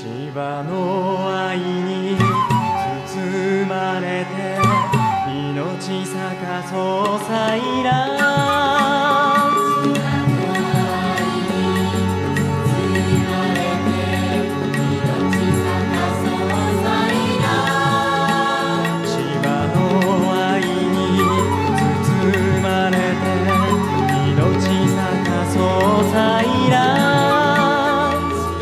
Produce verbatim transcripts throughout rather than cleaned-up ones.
芝の愛に包まれて命咲かそう祭壇、芝の愛に包まれて命咲かそう祭壇、芝の愛に包まれて命咲かそう祭壇。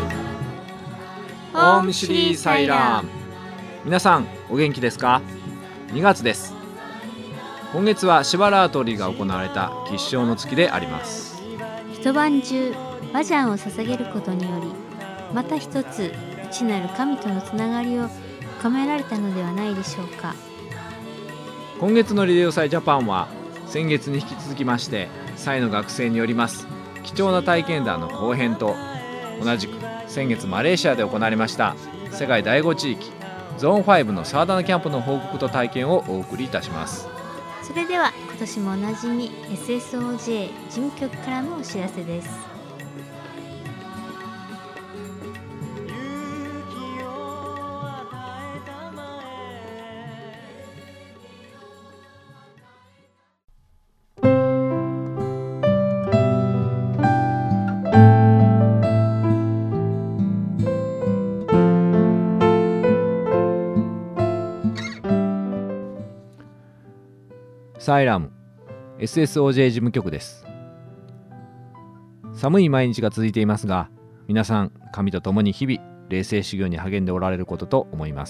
オームシリーサイラン。皆さんお元気ですか？にがつです。今月はシバラートリーが行われた吉祥の月であります。 一晩中バジャンを捧げることにより、また一つ内なる神とのつながりを深められたのではないでしょうか。 今月のリレオ祭ジャパンは先月に引き続きまして祭の学生によります貴重な体験談の後編と、同じく先月マレーシアで行われました世界だいご地域ゾーンファイブのサーダナキャンプの報告と体験をお送りいたします。 それでは今年もおなじみ エスエスオージェー 事務局からのお知らせです。 サイラム エスエスオージェー 事務局です。寒い毎日が続いていますが、皆さん神と共に日々霊性修行に励んでおられることと思います。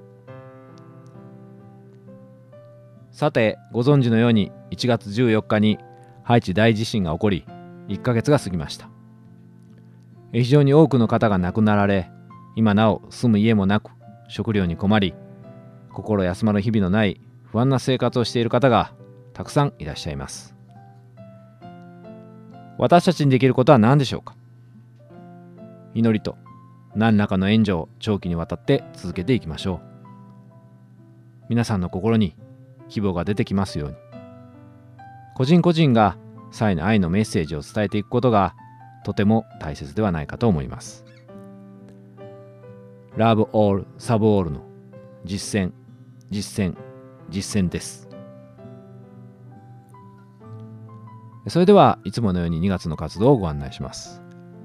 さて、ご存知のようにいちがつじゅうよっかにハイチ大地震が起こり、いっかげつが過ぎました。非常に多くの方が亡くなられ、今なお住む家もなく食料に困り、心休まる日々のない不安な生活をしている方がたくさんいらっしゃいます。私たちにできることは何でしょうか？祈りと何らかの援助を長期にわたって続けていきましょう。皆さんの心に希望が出てきますように、個人個人が祭の愛のメッセージを伝えていくことがとても大切ではないかと思います。Love all, serve all の実践、実践、実践です。それではいつものようににがつの活動をご案内します。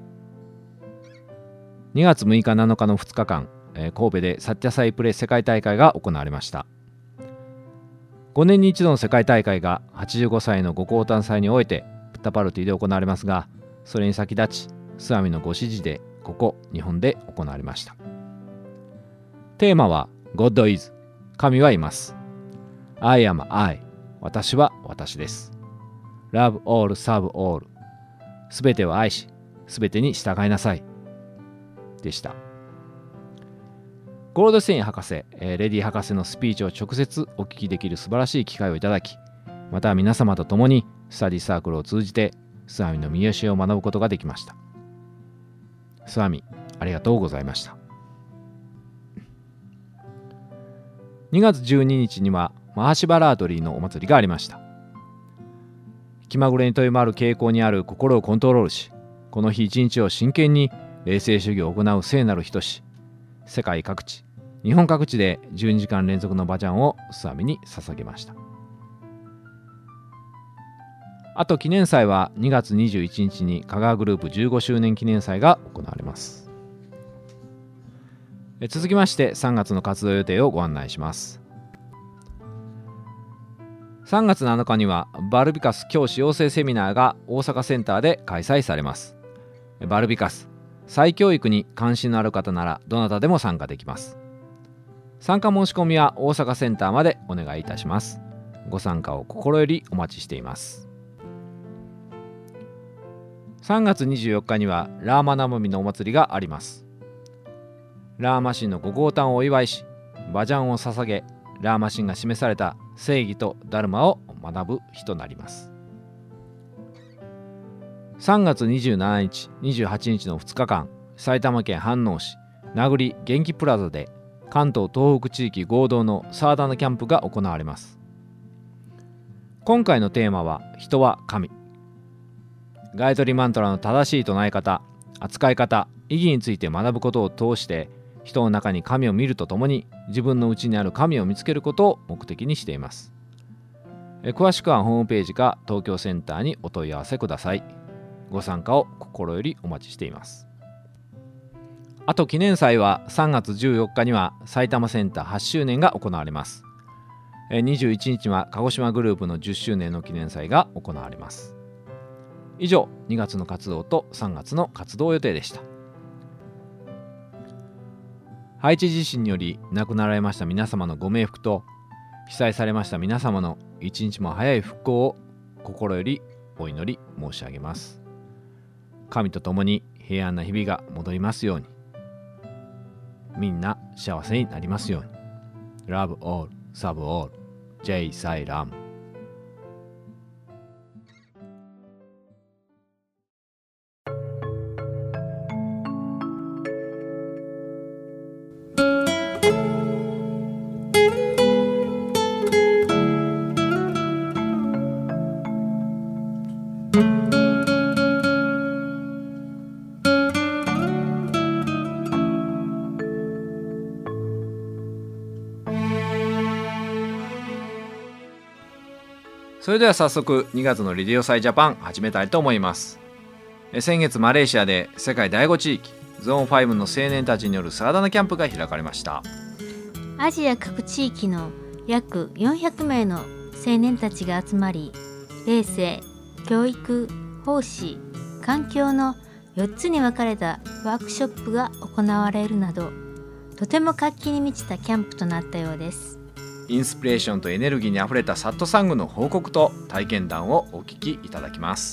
にがつむいかなのかのふつかかん、神戸でサッチャサイプレ世界大会が行われました。ごねんに一度の世界大会がはちじゅうごさいのご降誕祭においてプッタパルティで行われますが、それに先立ちスワミのご指示でここ日本で行われました。テーマは God is 神はいます。I am I 私は私です。 Love all, serve all すべてを愛しすべてに従いなさいでした。ゴールドステイン博士、レディ博士のスピーチを直接お聞きできる素晴らしい機会をいただき、また皆様と共にスタディサークルを通じてスワミの見教えを学ぶことができました。スワミありがとうございました。にがつじゅうににちにはマハシバラートリーのお祭りがありました。気まぐれにといまる傾向にある心をコントロールし、この日一日を真剣に霊性修行を行う聖なる人し、世界各地、日本各地でじゅうにじかん連続のバジャンをスワミに捧げました。あと記念祭はにがつにじゅういちにちに香川グループじゅうごしゅうねん記念祭が行われます。え続きましてさんがつの活動予定をご案内します。さんがつなのかにはバルビカス教師養成セミナーが大阪センターで開催されます。バルビカス再教育に関心のある方ならどなたでも参加できます。参加申し込みは大阪センターまでお願いいたします。ご参加を心よりお待ちしています。さんがつにじゅうよっかにはラーマナムミのお祭りがあります。ラーマ神のご降誕をお祝いし、バジャンを捧げ、ラーマ神が示された正義とダルマを学ぶ日となります。さんがつにじゅうしちにち、にじゅうはちにちのふつかかん、埼玉県飯能市名栗元気プラザで関東東北地域合同のサーダナキャンプが行われます。今回のテーマは人は神。ガヤトリマントラの正しい唱え方、扱い方、 意義について学ぶことを通して人の中に神を見るとともに自分の内にある神を見つけることを目的にしています。詳しくはホームページか東京センターにお問い合わせください。ご参加を心よりお待ちしています。あと記念祭はさんがつじゅうよっかには埼玉センターはちしゅうねんが行われます。にじゅういちにちは鹿児島グループのじゅっしゅうねんの記念祭が行われます。以上、にがつの活動とさんがつの活動予定でした。ハイチ地震により亡くなられました皆様のご冥福と被災されました皆様の一日も早い復興を心よりお祈り申し上げます。神と共に平安な日々が戻りますように、みんな幸せになりますように。 Love all, serve all, J サイラム。それでは早速にがつのレディオサイジャパン始めたいと思います。先月マレーシアで世界だいご地域ゾーンファイブの青年たちによるサラダナキャンプが開かれました。 アジア各地域の約よんひゃくめいの青年たちが集まり、霊性、教育、奉仕、環境のよっつに分かれたワークショップが行われるなど、とても活気に満ちたキャンプとなったようです。 インスピレーションとエネルギーにあふれたサットサングの報告と体験談をお聞きいただきます。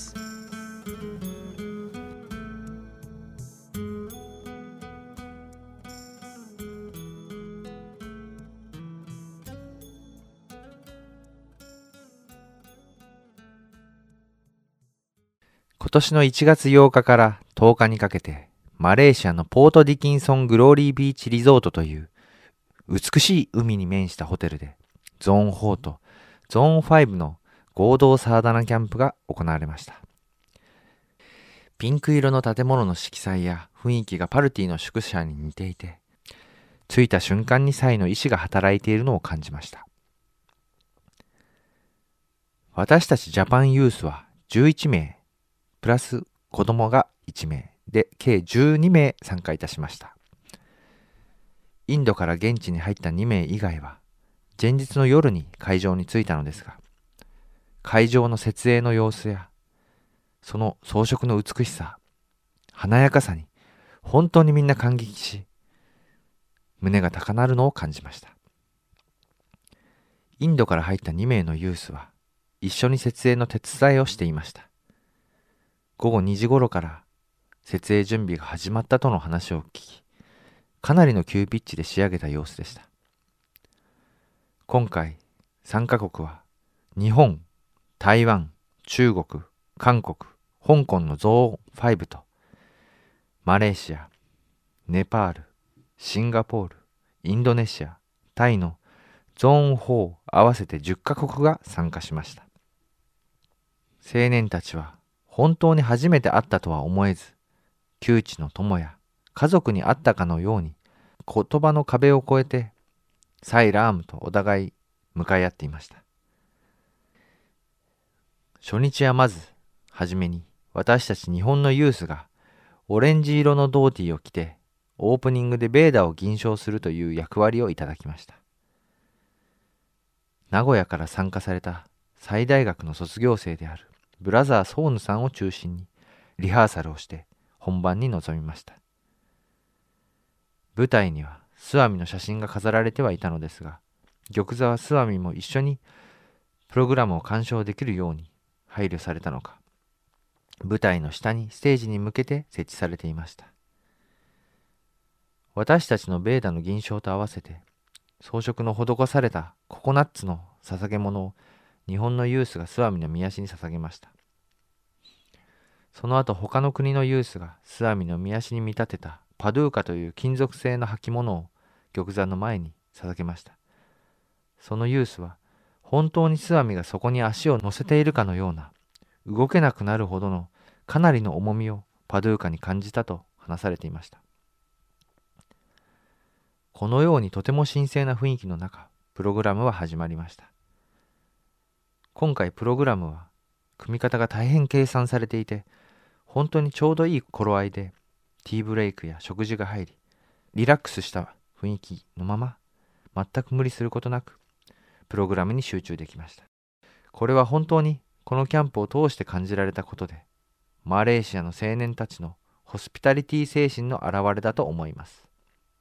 今年のいちがつようかからとおかにかけて、マレーシアのポートディキンソングローリービーチリゾートという美しい海に面したホテルでゾーンフォーとゾーンファイブの合同サーダナキャンプが行われました。ピンク色の建物の色彩や雰囲気がパルティの宿舎に似ていて、着いた瞬間にサイの意志が働いているのを感じました。私たちジャパンユースはじゅういちめいプラス子供がいちめいで計じゅうにめい参加いたしました。インドから現地に入ったにめい以外は前日の夜に会場に着いたのですが、会場の設営の様子やその装飾の美しさ、華やかさに本当にみんな感激し、胸が高鳴るのを感じました。インドから入ったにめいのユースは一緒に設営の手伝いをしていました。ごごにじ頃から設営準備が始まったとの話を聞き、かなりの急ピッチで仕上げた様子でした。今回参加国は日本、台湾、中国、韓国、香港のゾーンファイブとマレーシア、ネパール、シンガポール、インドネシア、タイのゾーンフォー合わせてじゅっかこくが参加しました。青年たちは本当に初めて会ったとは思えず、旧知の友や家族に会ったかのように言葉の壁を越えてサイラームとお互い向かい合っていました。初日はまずはじめに私たち日本のユースがオレンジ色のドーティーを着てオープニングでベーダを吟唱するという役割をいただきました。名古屋から参加された最大学の卒業生であるブラザーソーヌさんを中心にリハーサルをして本番に臨みました。舞台にはスワミの写真が飾られてはいたのですが、玉座はスワミも一緒にプログラムを鑑賞できるように配慮されたのか、舞台の下にステージに向けて設置されていました。私たちのベーダの吟唱と合わせて装飾の施されたココナッツの捧げ物を日本のユースがスワミの御足に捧げました。その後他の国のユースがスワミの御足に見立てたパドゥーカという金属製の履物を玉座の前に捧げました。そのユースは本当にスワミがそこに足を乗せているかのような動けなくなるほどのかなりの重みをパドゥーカに感じたと話話されていました。このようにとても神聖な雰囲気の中、プログラムは始まりました。今回プログラムは組み方が大変計算されていて、本当にちょうどいい頃合いでティーブレイクや食事が入り、リラックスした雰囲気のまま全く無理することなくプログラムに集中できました。これは本当にこのキャンプを通して感じられたことで、マレーシアの青年たちのホスピタリティ精神の表れだと思います。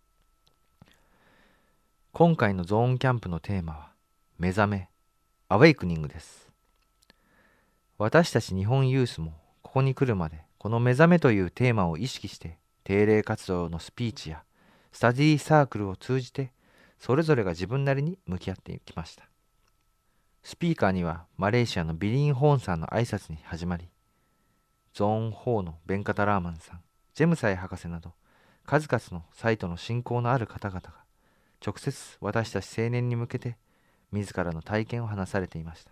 今回のゾーンキャンプのテーマは目覚め、アウェイクニングです。私たち日本ユースもここに来るまでこの目覚めというテーマを意識して定例活動のスピーチやスタディサークルを通じてそれぞれが自分なりに向き合ってきました。スピーカーにはマレーシアのビリン・ホーンさんの挨拶に始まり、ゾーンよんのベンカタラーマンさん、ジェムサイ博士など数々のサイトの信仰のある方々が直接私たち青年に向けて自らの体験を話されていました。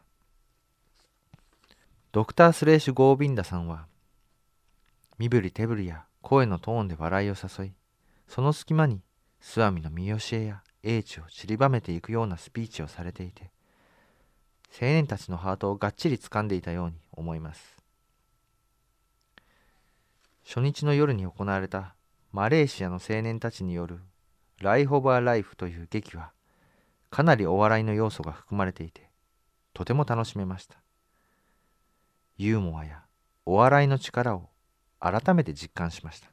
ドクター・スレーシュ・ゴービンダさんは身振り手振りや声のトーンで笑いを誘い、その隙間にスワミの見教えや英知を散りばめていくようなスピーチをされていて、青年たちのハートをがっちり掴んでいたように思います。初日の夜に行われたマレーシアの青年たちによるライフ・オブ・ア・ライフという劇はかなりお笑いの要素が含まれていて、とても楽しめました。ユーモアやお笑いの力を改めて実感しました。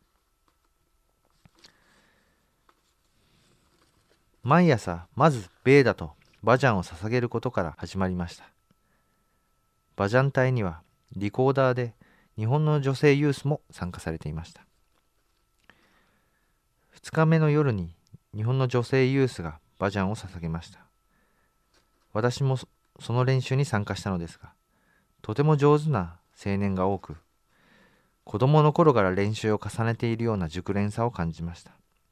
毎朝まずベーダとバジャンを捧げることから始まりました。バジャン隊にはリコーダーで日本の女性ユースも参加されていました。ふつかめの夜に日本の女性ユースがバジャンを捧げました。私もその練習に参加したのですが、とても上手な青年が多く、子供の頃から練習を重ねているような熟練さを感じました。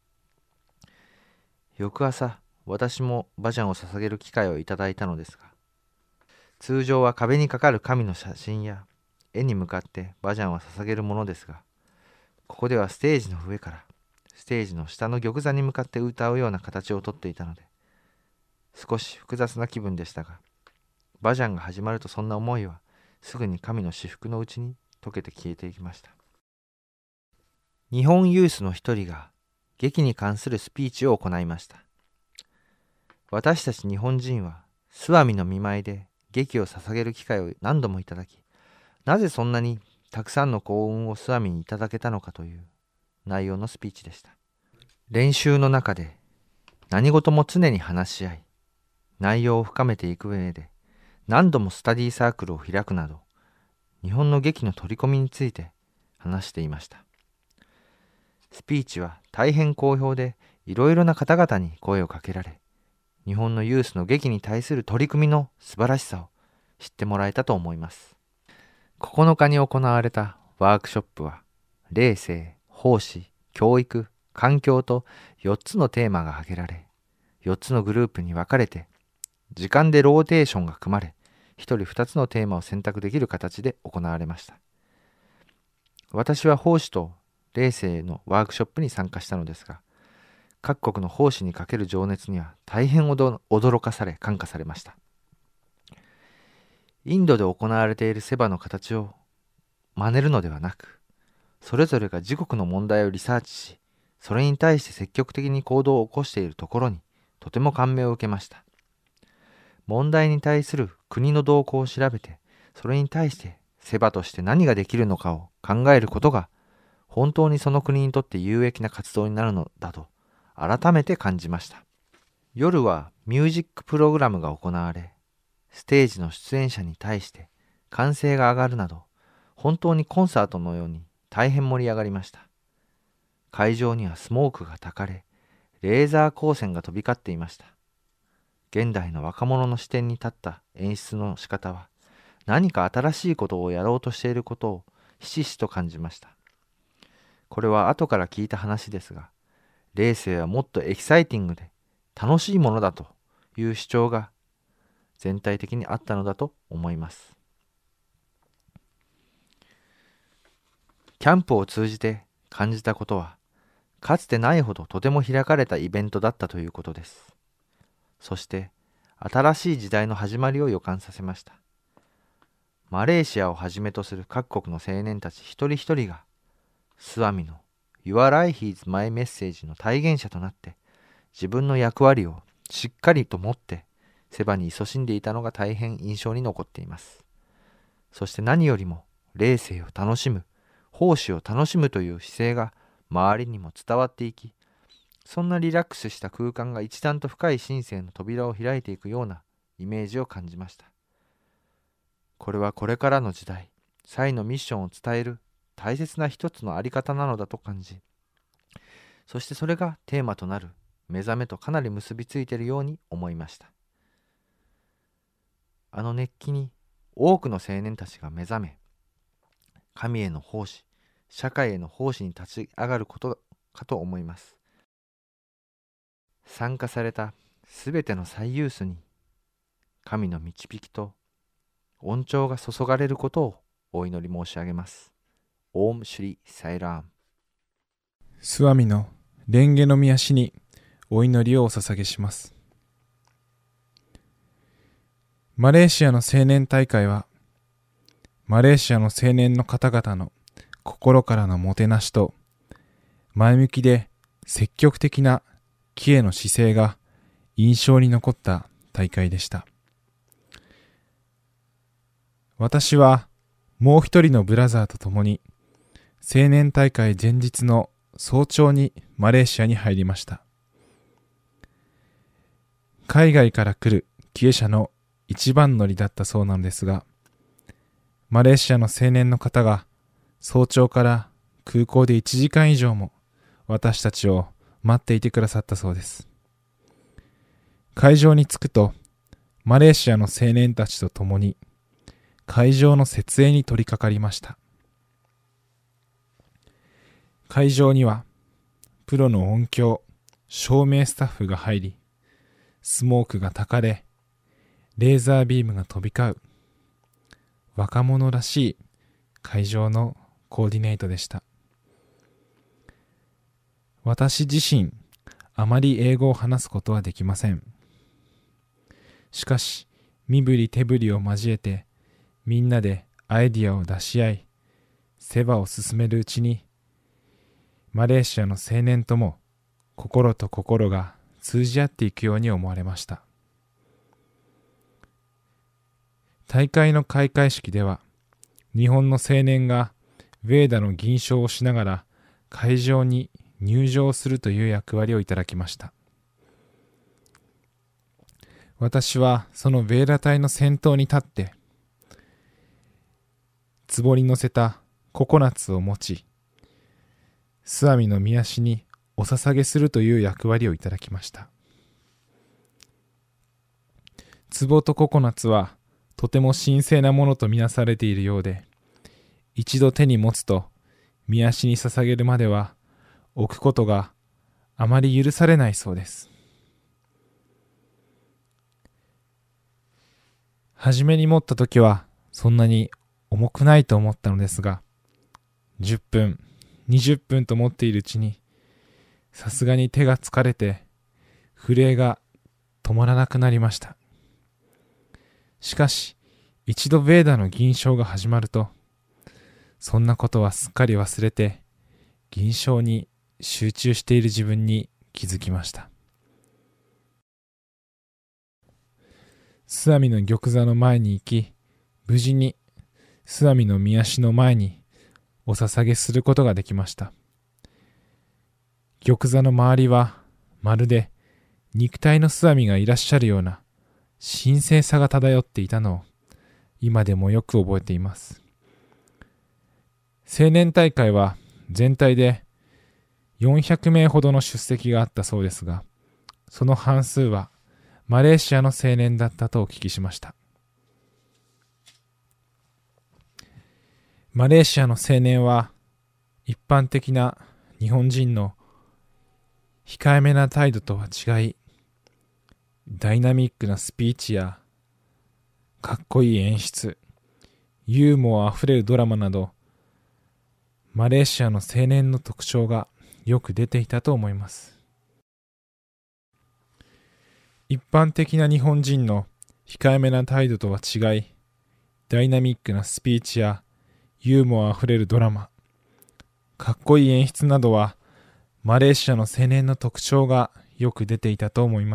翌朝、私もバジャンを捧げる機会をいただいたのですが、通常は壁にかかる神の写真や絵に向かってバジャンは捧げるものですが、ここではステージの上からステージの下の玉座に向かって歌うような形をとっていたので、少し複雑な気分でしたが、バジャンが始まるとそんな思いはすぐに神の至福のうちに溶けて消えていきました。日本ユースの一人が劇に関するスピーチを行いました。私たち日本人はスワミの見舞いで劇を捧げる機会を何度もいただき、なぜそんなにたくさんの幸運をスワミにいただけたのかという内容のスピーチでした。練習の中で何事も常に話し合い、内容を深めていく上で何度もスタディサークルを開くなど、日本の劇の取り込みについて話していました。スピーチは大変好評で、いろいろな方々に声をかけられ、日本のユースの劇に対する取り組みの素晴らしさを知ってもらえたと思います。ここのかに行われたワークショップは、霊性、奉仕、教育、環境とよっつのテーマが挙げられ、よっつのグループに分かれて、時間でローテーションが組まれ、ひとりふたつのテーマを選択できる形で行われました。私は奉仕と霊性のワークショップに参加したのですが、各国の奉仕にかける情熱には大変驚かされ感化されました。インドで行われているセバの形を真似るのではなく、それぞれが自国の問題をリサーチし、それに対して積極的に行動を起こしているところにとても感銘を受けました。問題に対する国の動向を調べて、それに対してセバとして何ができるのかを考えることが本当にその国にとって有益な活動になるのだと改めて感じました。夜はミュージックプログラムが行われ、ステージの出演者に対して歓声が上がるなど、本当にコンサートのように大変盛り上がりました。会場にはスモークが焚かれ、レーザー光線が飛び交っていました。現代の若者の視点に立った演出の仕方は、何か新しいことをやろうとしていることをひしひしと感じました。これは後から聞いた話ですが、霊性はもっとエキサイティングで楽しいものだという主張が全体的にあったのだと思います。キャンプを通じて感じたことは、かつてないほどとても開かれたイベントだったということです。そして新しい時代の始まりを予感させました。マレーシアをはじめとする各国の青年たち一人一人がスワミの Your Life is My Message の体現者となって、自分の役割をしっかりと持ってセバに勤しんでいたのが大変印象に残っています。そして何よりも霊性を楽しむ、奉仕を楽しむという姿勢が周りにも伝わっていき、そんなリラックスした空間が一段と深い神聖の扉を開いていくようなイメージを感じました。これはこれからの時代、祭のミッションを伝える大切な一つのあり方なのだと感じ、そしてそれがテーマとなる目覚めとかなり結びついているように思いました。あの熱気に多くの青年たちが目覚め、神への奉仕、社会への奉仕に立ち上がることかと思います。参加されたすべての最ユースに神の導きと恩寵が注がれることをお祈り申し上げます。オームシュリサイラーム。 スワミの蓮華の御足にお祈りをお捧げします。マレーシアの青年大会は、マレーシアの青年の方々の心からのもてなしと、前向きで積極的な帰への姿勢が印象に残った大会でした。私はもう一人のブラザーと共に青年大会前日の早朝にマレーシアに入りました。海外から来る帰依者の一番乗りだったそうなのですが、マレーシアの青年の方が早朝から空港でいちじかん以上も私たちを待っていてくださったそうです。会場に着くと、マレーシアの青年たちと共に会場の設営に取り掛かりました。会場にはプロの音響、照明スタッフが入り、スモークが焚かれ、レーザービームが飛び交う若者らしい会場のコーディネートでした。私自身あまり英語を話すことはできません。しかし身振り手振りを交えてみんなでアイディアを出し合い、セバを進めるうちに、マレーシアの青年とも心と心が通じ合っていくように思われました。大会の開会式では、日本の青年がヴェーダの吟唱をしながら会場に入場するという役割をいただきました。私はそのヴェーダ隊の先頭に立って、壺に乗せたココナッツを持ち、スワミの御足にお捧げするという役割をいただきました。壺とココナッツはとても神聖なものとみなされているようで、一度手に持つと御足に捧げるまでは置くことがあまり許されないそうです。はじめに持ったときはそんなに重くないと思ったのですが、じゅっぷん、にじゅっぷんと持っているうちに、さすがに手が疲れて、震えが止まらなくなりました。しかし、一度ヴェーダの吟唱が始まると、そんなことはすっかり忘れて、吟唱に集中している自分に気づきました。スワミの玉座の前に行き、無事にスワミの御足の前にお捧げすることができました。玉座の周りはまるで肉体のスワミがいらっしゃるような神聖さが漂っていたのを今でもよく覚えています。青年大会は全体でよんひゃくめいほどの出席があったそうですが、その半数はマレーシアの青年だったとお聞きしました。マレーシアの青年は一般的な日本人の控えめな態度とは違い、ダイナミックなスピーチやかっこいい演出、ユーモアあふれるドラマなど、 マレーシアの青年の特徴がよく出ていたと思います。一般的な日本人の控えめな態度とは違い、ダイナミックなスピーチやユーモアあふれるドラマ、かっこいい演出などはマレーシアの青年の特徴がよく出ていたと思います。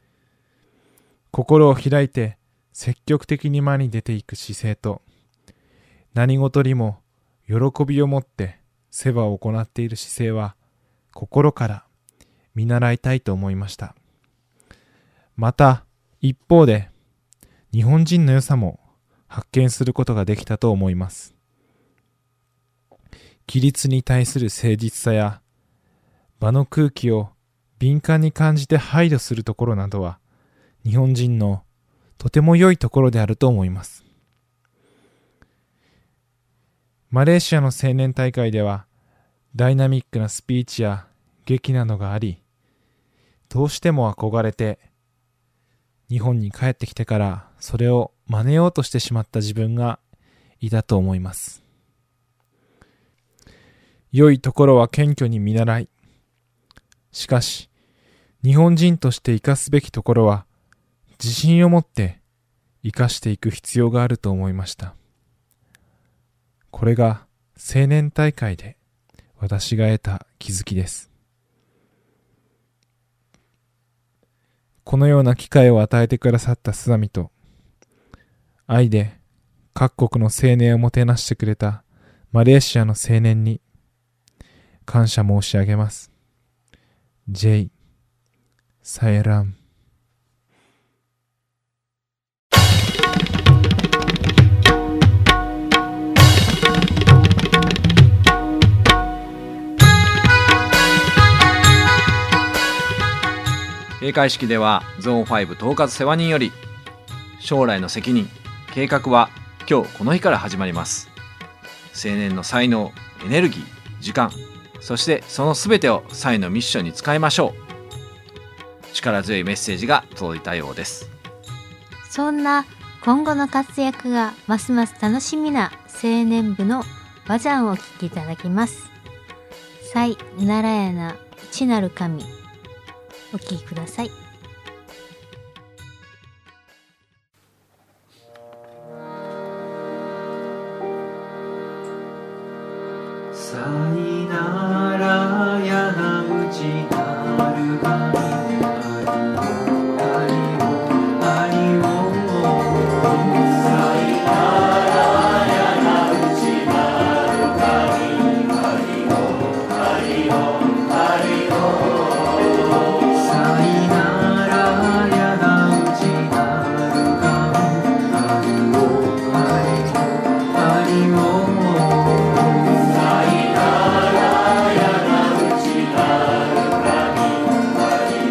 心を開いて積極的に前に出ていく姿勢と、何事にも喜びを持って世話を行っている姿勢は心から見習いたいと思いました。また一方で日本人の良さも発見することができたと思います。規律に対する誠実さや場の空気を敏感に感じて配慮するところなどは日本人のとても良いところであると思います。マレーシアの青年大会ではダイナミックなスピーチや劇などがあり、どうしても憧れて日本に帰ってきてからそれを真似ようとしてしまった自分がいたと思います。良いところは謙虚に見習い、しかし日本人として生かすべきところは自信を持って生かしていく必要があると思いました。これが青年大会で私が得た気づきです。このような機会を与えてくださったスザミと、愛で各国の青年をもてなしてくれたマレーシアの青年に感謝申し上げます。ジェイ・サエラム。 閉会式ではゾーンファイブ統括世話人より、将来の責任、計画は今日この日から始まります。青年の才能、エネルギー、時間、そしてそのすべてをサイのミッションに使いましょう。力強いメッセージが届いたようです。 そんな今後の活躍がますます楽しみな青年部のバジャンをお聴きいただきます。サイ・ナラヤナ・地なる神、お聴きください。 サイナラヤナウチナルガミ 「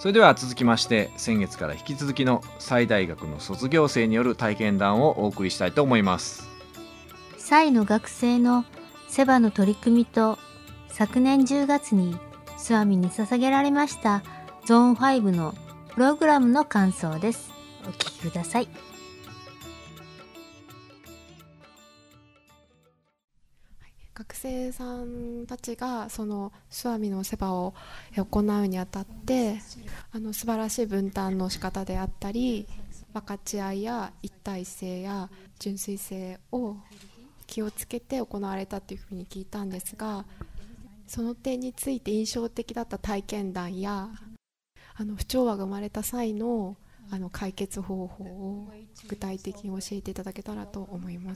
それでは続きまして先月から引き続きのサイ大学の卒業生による体験談をお送りしたいと思います。 サイの学生のセバの取り組みと昨年じゅうがつにスワミに捧げられましたゾーンファイブのプログラムの感想です。お聞きください。 学生さんたちがそのスワミのセバを行うにあたってあの素晴らしい分担の仕方であったり分かち合いや一体性や純粋性を気をつけて行われたというふうに聞いたんですが、その点について印象的だった体験談やあの不調和が生まれた際のあの解決方法を具体的に教えていただけたらと思います。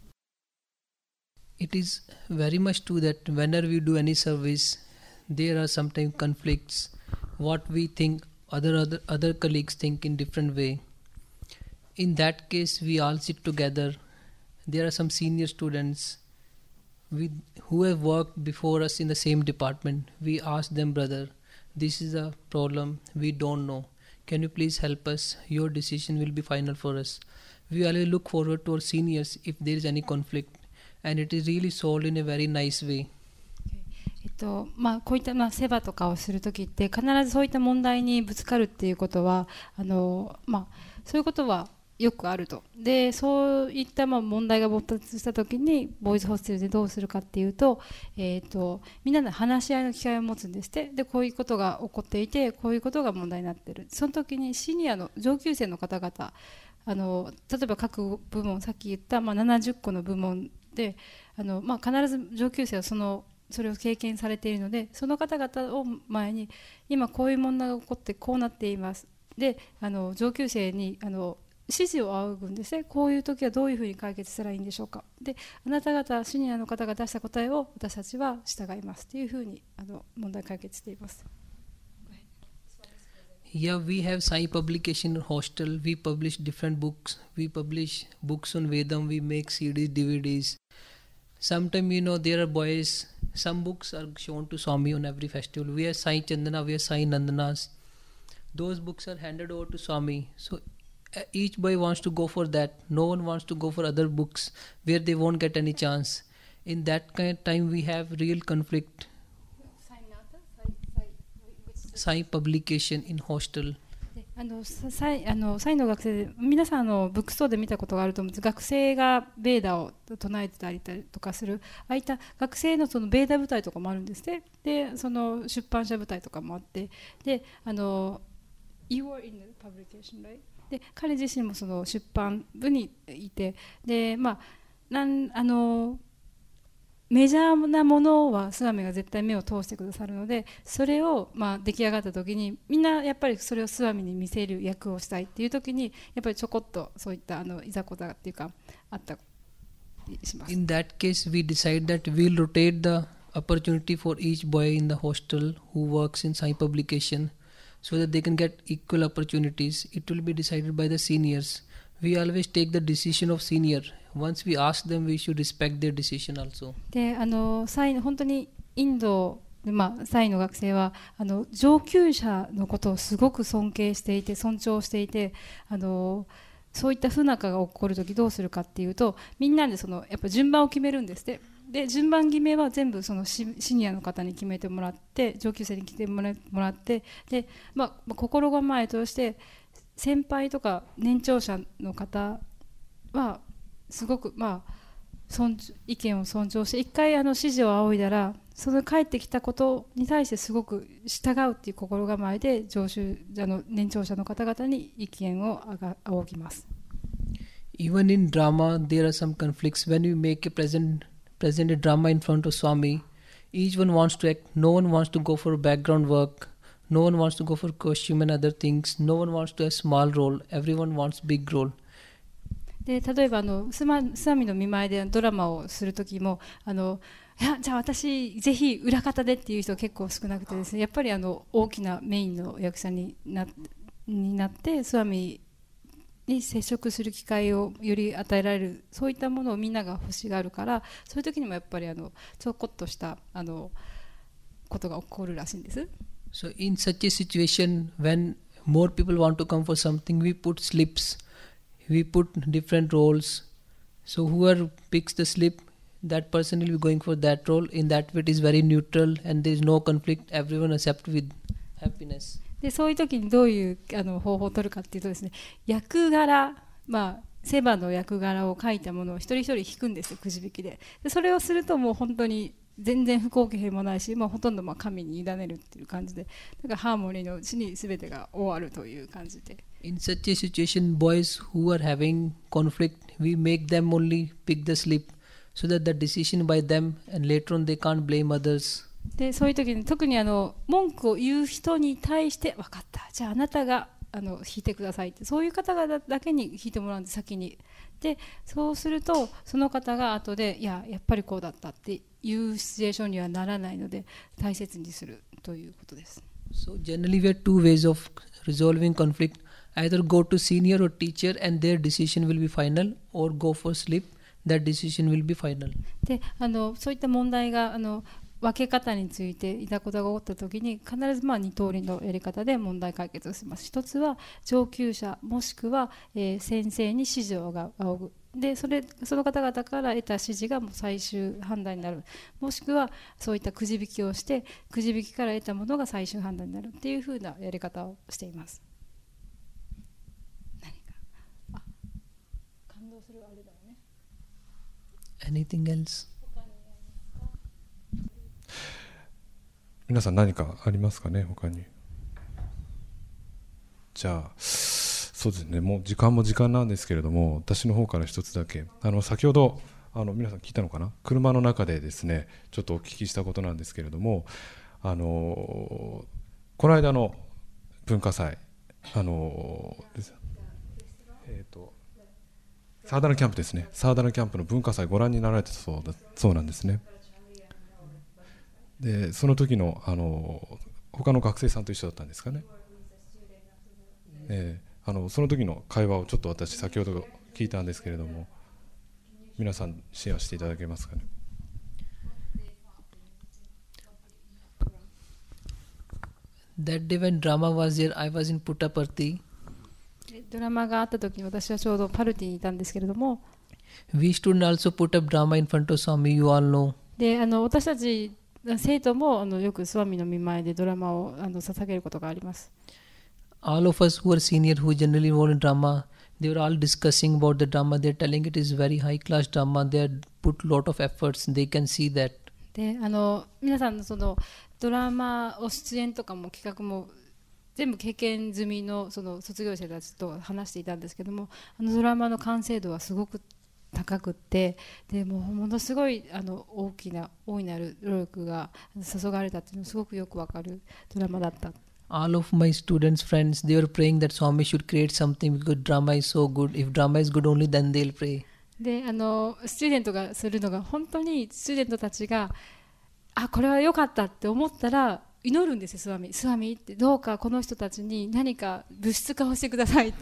It is very much true that whenever we do any service, there are sometimes conflicts. What we think, other other other colleagues think in different way. In that case, we all sit together. There are some senior students we, who have worked before us in the same department. We ask them, brother, this is a problem we don't know. Can you please help us? Your decision will be final for us. We always look forward to our seniors if there is any conflict.And it is really solved in a very nice way. えっとまあ、こういった、まあ、セバとかをするときって必ずそういった問題にぶつかるっていうことはあの、まあ、そういうことはよくあると。でそういった、まあ、問題が勃発したときにボーイズホステルでどうするかっていうと、えー、とみんなで話し合いの機会を持つんですって。でこういうことが起こっていてこういうことが問題になっている。その時にシニアの上級生の方々あの例えば各部門さっき言った、まあ、ななじゅっこの部門であの、まあ、必ず上級生はそのそれを経験されているのでその方々を前に今こういう問題が起こってこうなっていますであの上級生にあの指示を仰ぐんですね。こういう時はどういうふうに解決したらいいんでしょうか。であなた方シニアの方が出した答えを私たちは従いますというふうにあの問題解決しています。 Yeah, we have Sai publication hostel. We publish different books. We publish books on Vedam. We make C Ds, D V Ds. Sometimes, you know, there are boys. Some books are shown to Swami on every festival. We have Sai Chandana. We have Sai Nandanas. Those books are handed over to Swami. So each boy wants to go for that. No one wants to go for other books where they won't get any chance. In that kind of time, we have real conflict.Sai publication in hostel あのサイあのサイの学生で皆さんあのブックストアで見たことがあると思うんです。学生がベーダを唱えてたりとかするああいった学生のそのベーダ部隊とかもあるんですね。でその出版社部隊とかもあってであの You were in the publication, right? で彼自身もその出版部にいてでまあなんあのメジャーなものはスワミが絶対目を通してくださるのでそれをまあ出来上がった時にみんなやっぱりそれをスワミに見せる役をしたいっていう時にやっぱりちょこっとそういったあのいざこざっていうかあったりします。 In that case we decide that we'll rotate the opportunity for each boy in the hostel who works in Sai publication so that they can get equal opportunities. It will be decided by the seniors. We always take the decision of senior.Once we ask them, we should respect their decision also. で、あのサイ本当にインド、まあ、サイの学生はあの上級者のことをすごく尊敬していて尊重していてあのそういった不仲が起こるときどうするかっていうとみんなでそのやっぱ順番を決めるんですね。で順番決めは全部その シ, シニアの方に決めてもらって上級生に決めてもらってで、まあ、心構えとして先輩とか年長者の方はすごくまあ尊意見を尊重して一回あの指示を仰いだらその返ってきたことに対してすごく従うっていう心構えで上州あの年長者の方々に意見を仰ぎます。 Even in drama, there are some conflicts. When we make a present present a drama in front of Swami, each one wants to act. No one wants to go for background work. No one wants to go for costume and other things. No one wants to have small role. Everyone wants big role. で例えばあのスワミの見舞いでドラマをする時もあのいやじゃあ私ぜひ裏方でっていう人結構少なくてですねやっぱりあの大きなメインの役者に な, になってスワミに接触する機会をより与えられるそういったものをみんなが欲しがるからそういう時にもやっぱりあのちょこっとしたあのことが起こるらしいんです。 So in such a situation, when more people want to come for something, we put slips, we put different roles. So whoever picks the slip, that person will be going for that role. In that way, it is very neutral and there is no conflict. Everyone accept with happiness. でそういう時にどういうあの方法を取るかっていうとですね、役柄、まあセバの役柄を書いたものを一人一人引くんですよ、くじ引きで。でそれをするともう本当に全然不公平もないし、まあ、ほとんどまあ神に委ねるっていう感じで、だからハーモニーのうちに全てが終わるという感じで。 In such a situation, boys who are having conflict, we make them only pick the slip so that the decision by them and later on they can't blame others. でそういう時に特にあの文句を言う人に対して分かった、じゃああなたがあの引いてくださいって、そういう方々だけに引いてもらうんです、先に。でそうするとその方が後でいややっぱりこうだったっていうシチュエーションにはならないので大切にするということです。 So generally we have two ways of resolving conflict. Either go to senior or teacher and their decision will be final, or go for slip, that decision will be final. であのそういった問題があの分け方についていたことが起こったときに必ずまあに通りのやり方で問題解決をします。一つは上級者もしくは、えー、先生に指示を仰ぐ。でそれその方々から得た指示がもう最終判断になる。もしくはそういったくじ引きをしてくじ引きから得たものが最終判断になるっていうふうなやり方をしています。何かあ感動するあれだよね。 Anything else? 皆さん何かありますかね、他に。じゃあそうですね、もう時間も時間なんですけれども、私の方から一つだけ、あの先ほどあの皆さん聞いたのかな、車の中でですねちょっとお聞きしたことなんですけれども、あのこの間の文化祭、あのえーとサーダルキャンプですね、サーダルキャンプの文化祭ご覧になられてたそうだそうなんですね。でその時のあの他の学生さんと一緒だったんですかね、えー、あのその時の会話をちょっと私先ほど聞いたんですけれども、皆さんシェアしていただけますかね。 That day when drama was there, I was in Puttaparthi. ドラマがあった時に私はちょうどパルティにいたんですけれども、 We students also put up drama in front of Swami, you all know. であの私たち生徒もあのよくスワミの見舞いでドラマをあの捧げることがあります。 All of us who are senior, who generally involved in drama, they were all discussing about the drama. They're telling it is very high class drama. They had put lot of efforts. They can see that. であの皆さんのそのドラマを出演とかも企画も全部経験済みのその卒業生たちと話していたんですけども、あのドラマの完成度はすごく高くって、でもうものすごいあの大きな大いなる努力が注がれたっていうのすごくよくわかるドラマだった。 All of my students, friends, they were praying that Swami should create something because drama is so good. If drama is good only, then they'll pray. であのスチューデントがするのが本当にスチューデントたちがあこれは良かったって思ったら祈るんですよ、スワミ。スワミってどうかこの人たちに何か物質化をしてくださいって。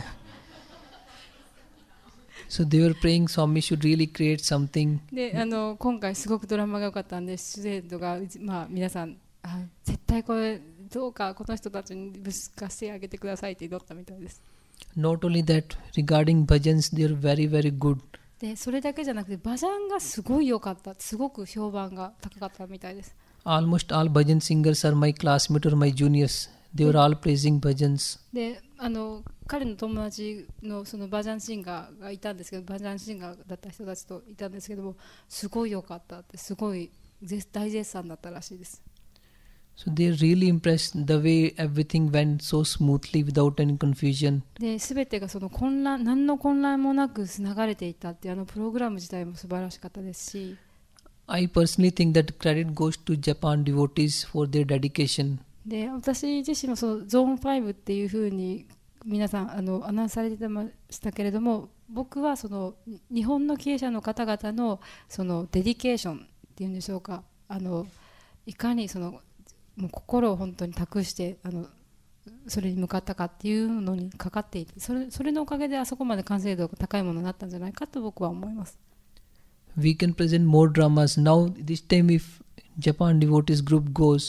So they were praying Swami should really create something. であの今回すごくドラマが良かったんで、スチューデントが、まあ、皆さんあ絶対これどうかこの人たちに物質化してあげてくださいって祈ったみたいです。 Not only that, regarding bhajans, they are very, very good. でそれだけじゃなくてバジャンがすごい良かった、すごく評判が高かったみたいです。 Almost all bhajan singers are my classmates or my juniors. They were all praising bhajans. であの彼の友達のそのバジャンシンガーがいたんですけど、バジャンシンガーだった人たちといたんですけども、すごい良かったってすごい大絶賛だったらしいです。 So they are really impressed the way everything went so smoothly without any confusion. で全てがその混乱、何の混乱もなく流れていたっていうあのプログラム自体も素晴らしかったですし、 I personally think that credit goes to Japan devotees for their dedication. で私自身もそのゾーンファイブっていうふうに皆さんあのアナウンスされてましたけれども、僕はその日本の経営者の方々のそのデディケーションっていうんでしょうか、あのいかにそのもう心を本当に託してあのそれに向かったかっていうのにかかっていて、それ、それのおかげであそこまで完成度が高いものになったんじゃないかと僕は思います。 We can present more dramas now. This time if Japan devotees group goes,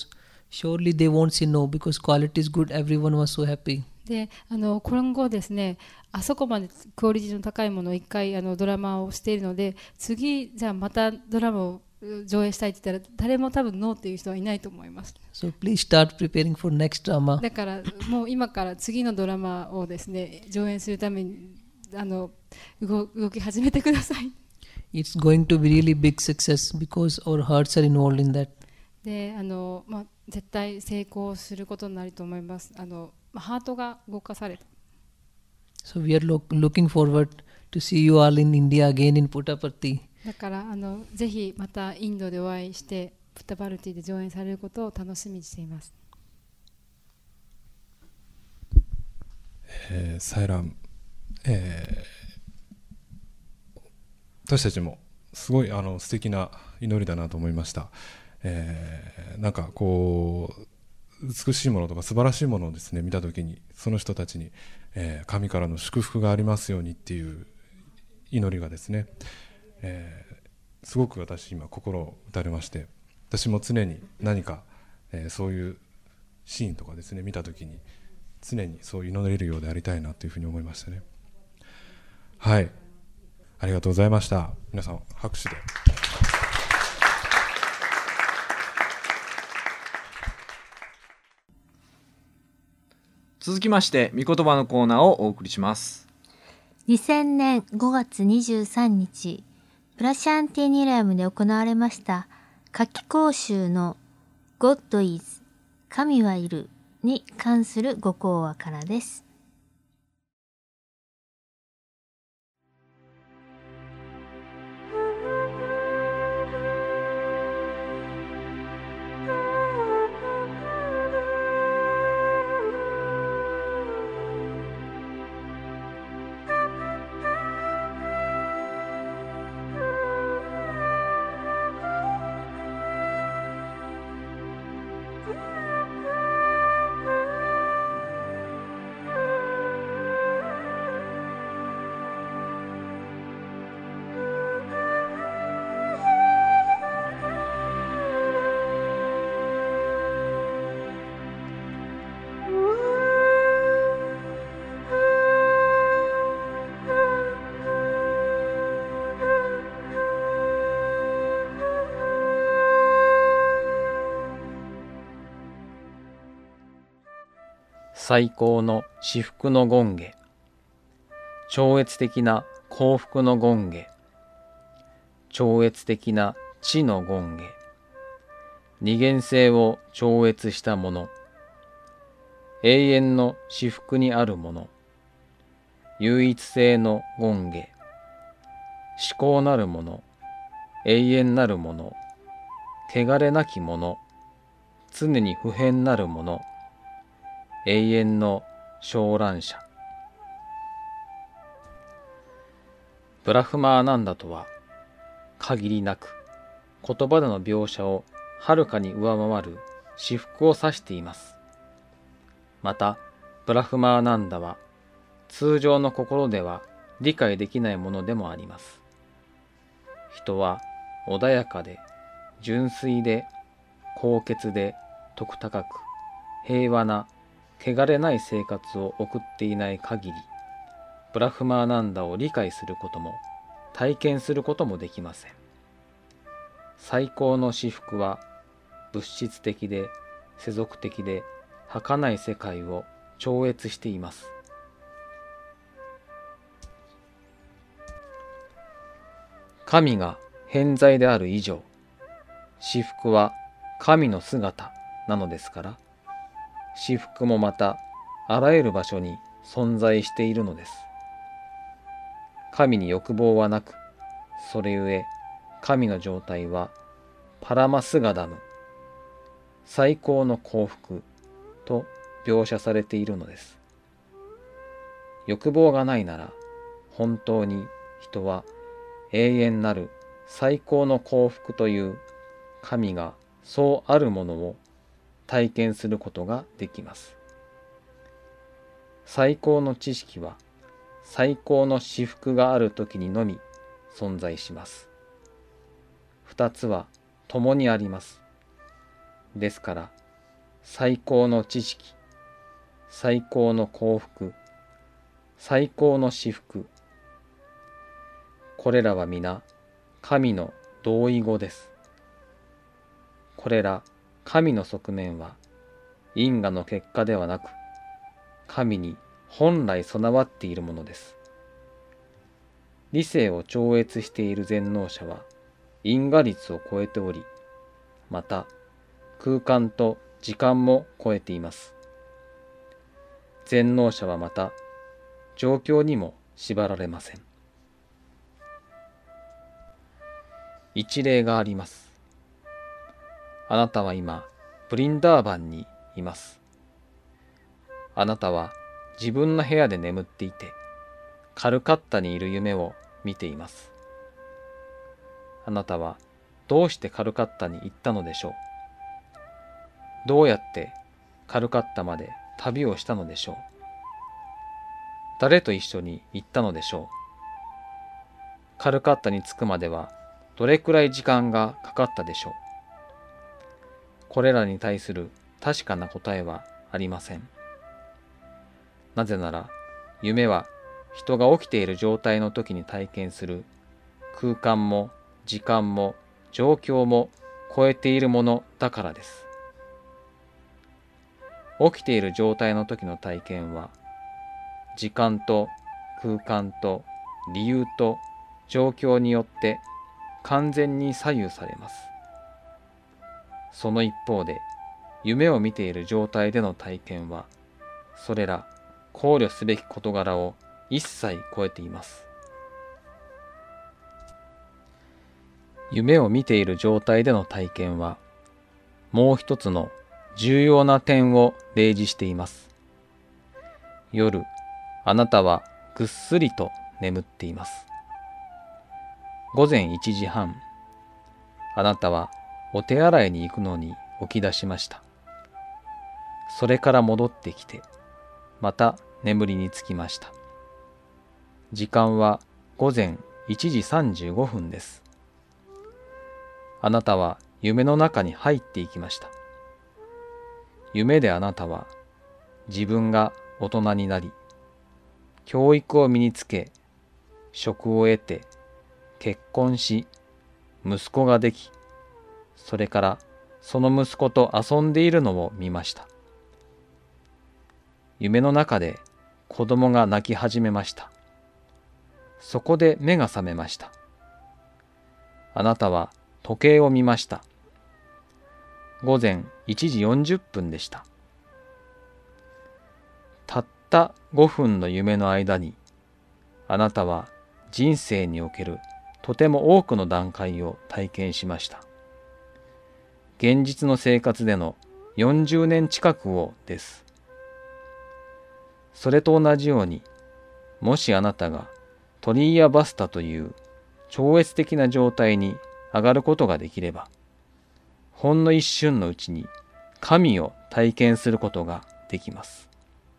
surely they won't say no because quality is good. Everyone was so happy. であの今後ですね、あそこまでクオリティの高いものを一回あのドラマをしているので、次じゃあまたドラマを上映したいって言ったら誰も多分ノーっていう人はいないと思います。 So please start preparing for next drama. だからもう今から次のドラマをですね上演するためにあの 動, 動き始めてください。 It's going to be really big success because our hearts are involved in that. であの、まあ、絶対成功することになると思います。あのハートが動かされた。 So we are look, looking forward to see you all in India again in Puttaparthi. だからあのぜひまたインドでお会いしてプッタパルティで上演されることを楽しみにしています。 えー、サイラン、えー、私たちもすごいあの素敵な祈りだなと思いました。えー、なんかこう美しいものとか素晴らしいものをですね見たときにその人たちに、えー、神からの祝福がありますようにっていう祈りがですね、えー、すごく私今心を打たれまして、私も常に何か、えー、そういうシーンとかですね見たときに常にそう祈れるようでありたいなというふうに思いましたね。はい、ありがとうございました。皆さん拍手で。 続きまして御言葉のコーナーをお送りします。 にせんねんごがつにじゅうさんにち、プラシャンティニラムで行われました夏季講習の God is 神はいるに関するご講話からです。 最高の至福の権化、超越的な幸福の権化、超越的な知の権化、二元性を超越したもの、永遠の至福にあるもの、唯一性の権化、至高なるもの、永遠なるもの、汚れなきもの、常に不変なるもの、永遠の昇覧者。ブラフマーナンダとは、限りなく言葉での描写をはるかに上回る至福を指しています。また、ブラフマーナンダは、通常の心では理解できないものでもあります。人は穏やかで、純粋で、高潔で、徳高く、平和な、汚れない生活を送っていない限り、ブラフマーナンダを理解することも体験することもできません。最高の至福は物質的で世俗的で儚い世界を超越しています。神が偏在である以上、至福は神の姿なのですから、至福もまたあらゆる場所に存在しているのです。神に欲望はなく、それゆえ神の状態はパラマスガダム、最高の幸福と描写されているのです。欲望がないなら、本当に人は永遠なる最高の幸福という神がそうあるものを体験することができます。最高の知識は最高の至福があるときにのみ存在します。二つは共にあります。ですから、 最高の知識、最高の幸福、最高の至福。これらは皆神の同意語です。これら神の側面は因果の結果ではなく、神に本来備わっているものです。理性を超越している全能者は因果律を超えており、また空間と時間も超えています。全能者はまた状況にも縛られません。一例があります。あなたは今ブリンダーバンにいます。あなたは自分の部屋で眠っていて、カルカッタにいる夢を見ています。あなたはどうしてカルカッタに行ったのでしょう。どうやってカルカッタまで旅をしたのでしょう。誰と一緒に行ったのでしょう。カルカッタに着くまではどれくらい時間がかかったでしょう。これらに対する確かな答えはありません。なぜなら、夢は人が起きている状態の時に体験する空間も時間も状況も超えているものだからです。起きている状態の時の体験は、時間と空間と理由と状況によって完全に左右されます。その一方で、夢を見ている状態での体験は、それら考慮すべき事柄を一切超えています。夢を見ている状態での体験は、もう一つの重要な点を例示しています。夜、あなたはぐっすりと眠っています。午前いちじはん、あなたはお手洗いに行くのに起き出しました。それから戻ってきて、また眠りにつきました。時間は午前いちじさんじゅうごふんです。あなたは夢の中に入っていきました。夢であなたは自分が大人になり、教育を身につけ、職を得て、結婚し、息子ができ、それからその息子と遊んでいるのを見ました。夢の中で子供が泣き始めました。そこで目が覚めました。あなたは時計を見ました。午前いちじよんじゅっぷんでした。たったごふんの夢の間に、あなたは人生におけるとても多くの段階を体験しました。現実の生活でのよんじゅうねん近くをです。それと同じように、もしあなたがトリーヤバスタという超越的な状態に上がることができれば、ほんの一瞬のうちに神を体験することができます。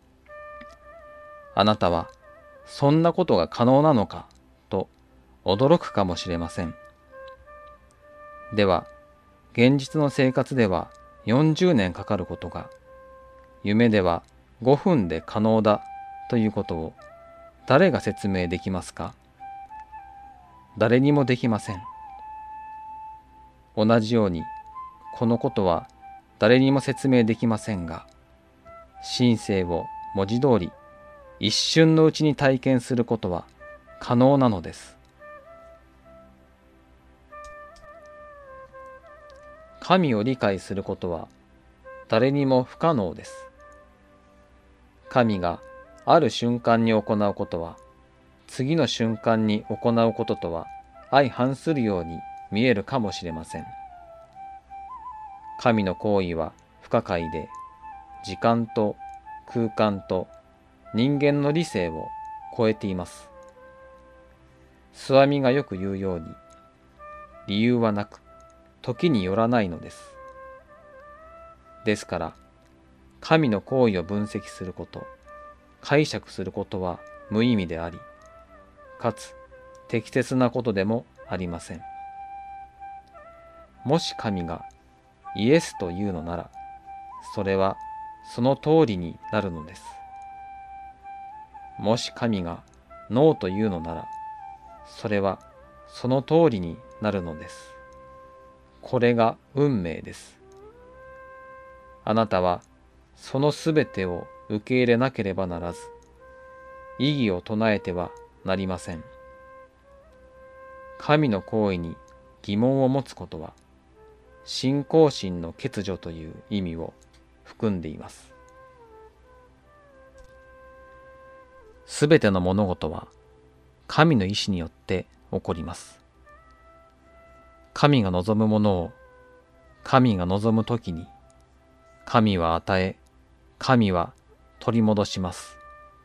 あなたはそんなことが可能なのかと驚くかもしれません。では、現実の生活ではよんじゅうねんかかることが、夢ではごふんで可能だということを誰が説明できますか？誰にもできません。同じように、このことは誰にも説明できませんが、神性を文字通り一瞬のうちに体験することは可能なのです。神を理解することは誰にも不可能です。神がある瞬間に行うことは、次の瞬間に行うこととは相反するように見えるかもしれません。神の行為は不可解で、時間と空間と人間の理性を超えています。スワミがよく言うように、理由はなく、時によらないのです。ですから、神の行為を分析すること、解釈することは無意味であり、かつ適切なことでもありません。もし神がイエスというのなら、 それはその通りになるのです。もし神がノーというのなら、それはその通りになるのです。これが運命です。あなたはそのすべてを受け入れなければならず、異議を唱えてはなりません。神の行為に疑問を持つことは、信仰心の欠如という意味を含んでいます。すべての物事は神の意志によって起こります。神が望むものを神が望むときに、神は与え、神は取り戻します。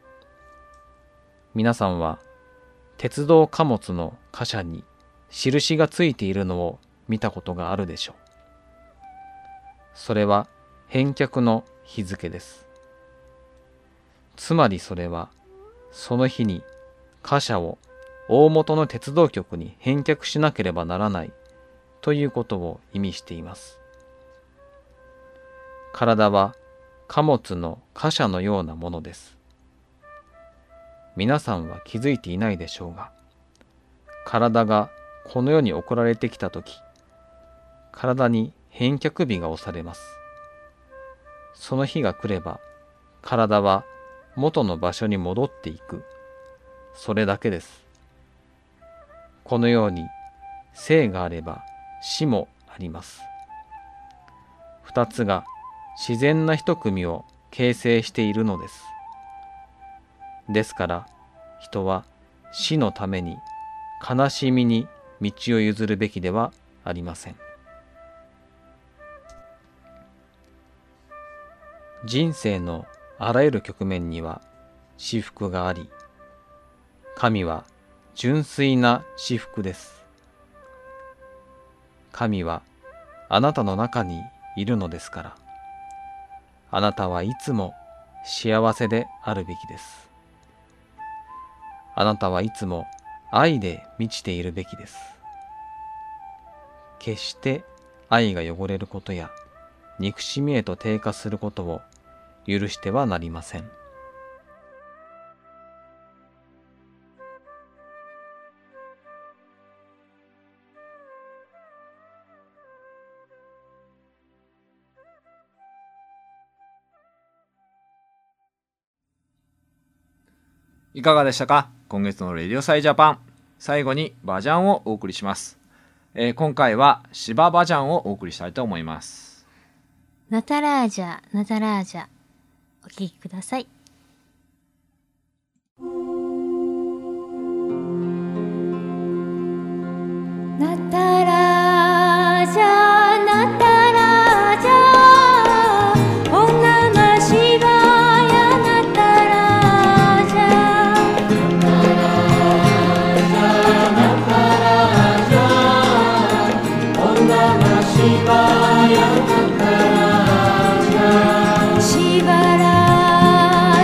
皆さんは鉄道貨物の貨車に印がついているのを見たことがあるでしょう。それは返却の日付です。つまりそれはその日に貨車を大元の鉄道局に返却しなければならないということを意味しています。体は貨物の貨車のようなものです。皆さんは気づいていないでしょうが、体がこの世に送られてきたとき、体に返却日が押されます。その日が来れば、体は元の場所に戻っていく。それだけです。このように生があれば死もあります。二つが自然な一組を形成しているのです。ですから人は死のために悲しみに道を譲るべきではありません。人生のあらゆる局面には至福があり、神は純粋な至福です。神はあなたの中にいるのですから、あなたはいつも幸せであるべきです。あなたはいつも愛で満ちているべきです。決して愛が汚れることや憎しみへと低下することを許してはなりません。 いかがでしたか？今月のレディオサイジャパン、最後にバジャンをお送りします。えー、今回はシババジャンをお送りしたいと思います。 ナタラージャナタラージャ、お聴きください。ナタラージャナタラージャ、オナマシバヤナタラージャ、ナタラージャ、オナマシバヤナタラージャ、シバラ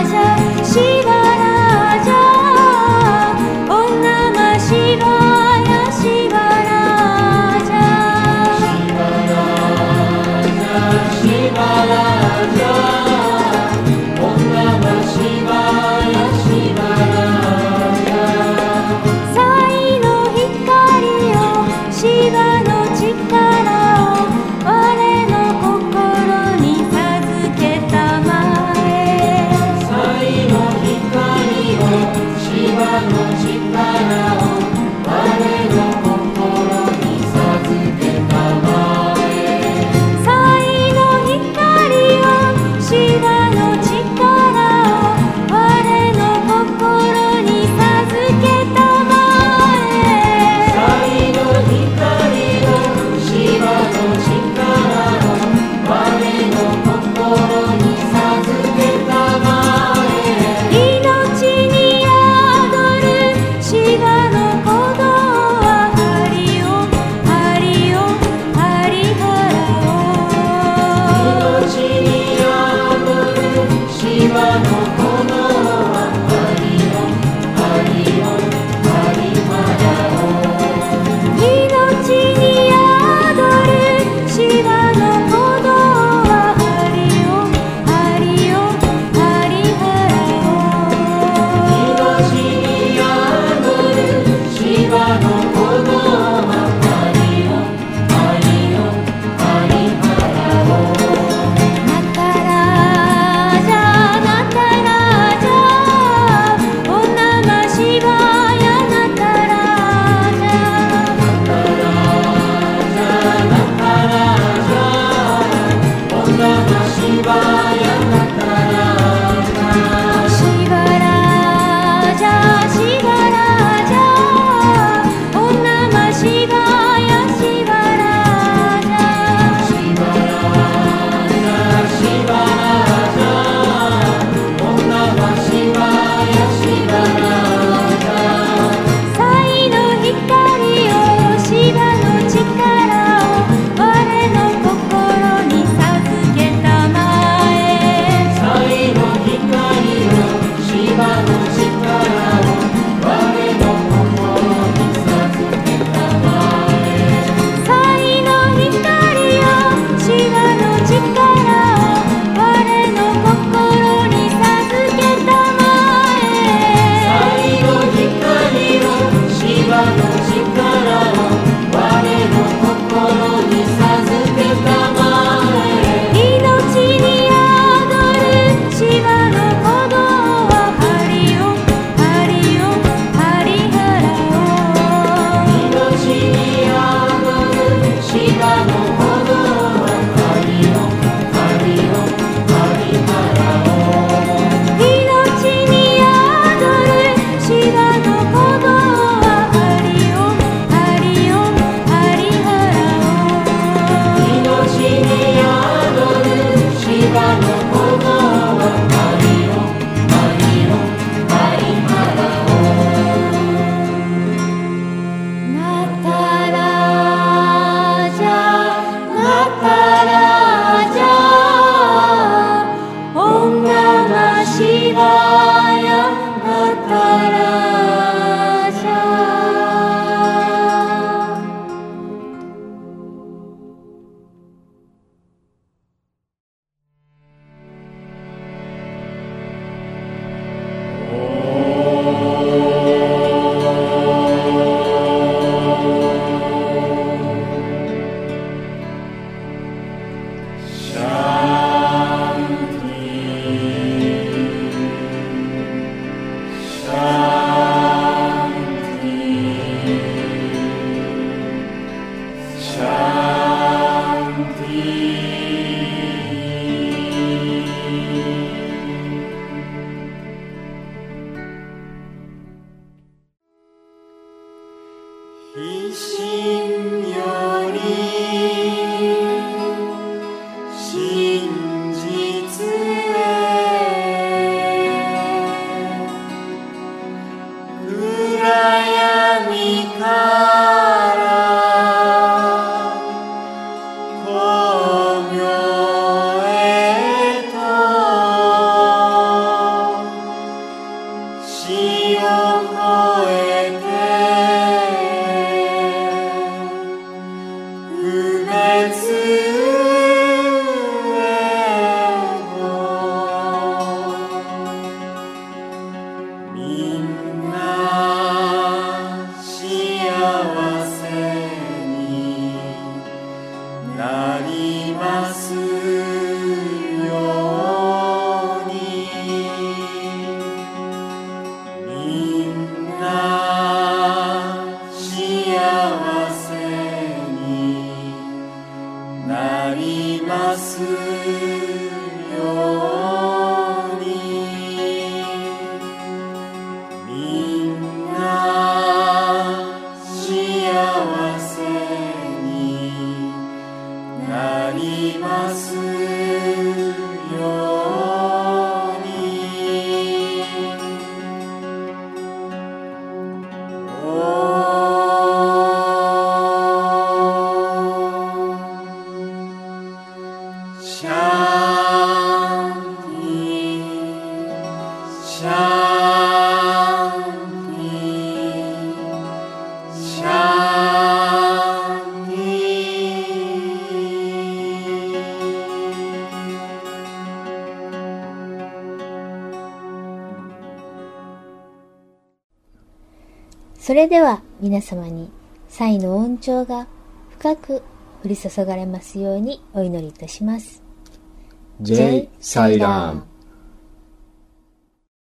それでは皆様に祭の恩寵が深く降り注がれますようにお祈りいたします。 ジェイ・サイラーム。